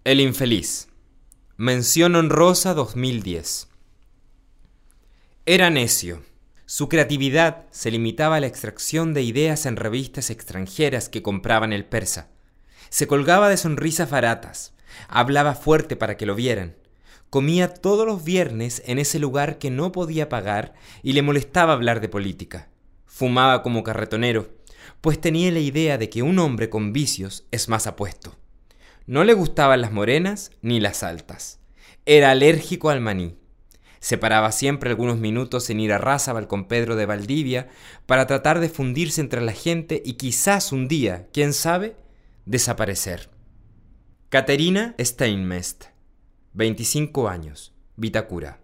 El infeliz. Mención honrosa 2010. Era necio. Su creatividad se limitaba a la extracción de ideas en revistas extranjeras que compraban el persa. Se colgaba de sonrisas baratas. Hablaba fuerte para que lo vieran. Comía todos los viernes en ese lugar que no podía pagar y le molestaba hablar de política. Fumaba como carretonero, pues tenía la idea de que un hombre con vicios es más apuesto. No le gustaban las morenas ni las altas. Era alérgico al maní. Se paraba siempre algunos minutos en ir a Razabal con Pedro de Valdivia para tratar de fundirse entre la gente y quizás un día, quién sabe, desaparecer. Caterina Steinmetz, 25 años, Vitacura.